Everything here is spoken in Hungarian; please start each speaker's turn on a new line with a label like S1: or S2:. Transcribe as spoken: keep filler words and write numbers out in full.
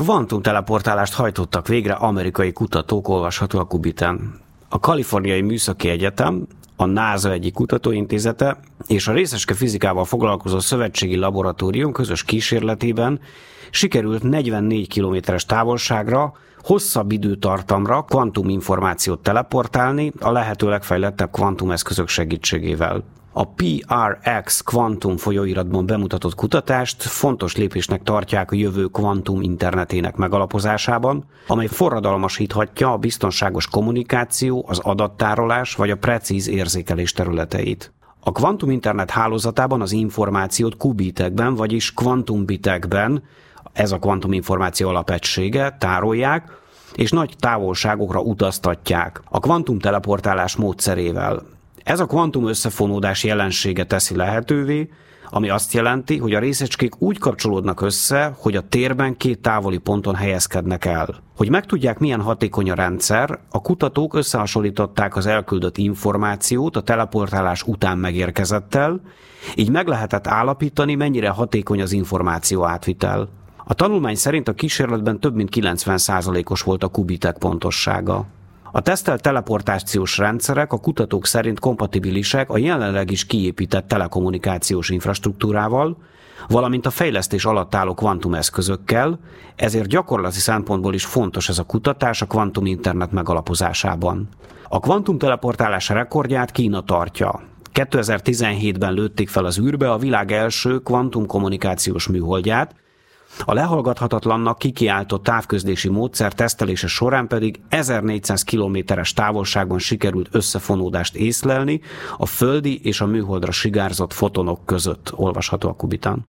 S1: Kvantumteleportálást hajtottak végre amerikai kutatók, olvasható a Kubiten. A Kaliforniai Műszaki Egyetem, a NASA egyik kutatóintézete és a részecske fizikával foglalkozó szövetségi laboratórium közös kísérletében sikerült negyvennégy kilométeres távolságra, hosszabb időtartamra kvantuminformációt teleportálni a lehető legfejlettebb kvantumeszközök segítségével. A pé er iksz kvantum folyóiratban bemutatott kutatást fontos lépésnek tartják a jövő kvantum internetének megalapozásában, amely forradalmasíthatja a biztonságos kommunikáció, az adattárolás vagy a precíz érzékelés területeit. A kvantum internet hálózatában az információt kubitekben, vagyis kvantumbitekben, ez a kvantuminformáció alapegysége, tárolják, és nagy távolságokra utaztatják a kvantumteleportálás módszerével. Ez a kvantum összefonódás jelensége teszi lehetővé, ami azt jelenti, hogy a részecskék úgy kapcsolódnak össze, hogy a térben két távoli ponton helyezkednek el. Hogy megtudják, milyen hatékony a rendszer, a kutatók összehasonlították az elküldött információt a teleportálás után megérkezettel, így meg lehetett állapítani, mennyire hatékony az információ átvitel. A tanulmány szerint a kísérletben több mint kilencven százalékos volt a kubitek pontossága. A tesztelt teleportációs rendszerek a kutatók szerint kompatibilisek a jelenleg is kiépített telekommunikációs infrastruktúrával, valamint a fejlesztés alatt álló kvantumeszközökkel, ezért gyakorlati szempontból is fontos ez a kutatás a kvantum internet megalapozásában. A kvantumteleportálás rekordját Kína tartja. kétezer-tizenhétben lőtték fel az űrbe a világ első kvantumkommunikációs műholdját, a lehallgathatatlannak kikiáltott távközlési módszer tesztelése során pedig ezernégyszáz kilométeres távolságban sikerült összefonódást észlelni a földi és a műholdra sugárzott fotonok között, olvasható a Kubitán.